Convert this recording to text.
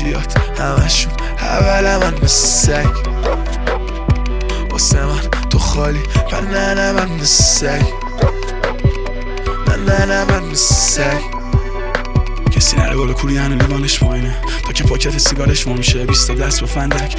گوشیات همشون اول من مثل سگ. واسه من تو خالی و نه من مثل سگ. نه من مثل سگ. کسی نره بالا کوری هنو لیوانش پایینه تا که پاکت سیگارش ما میشه 20 دست با فندک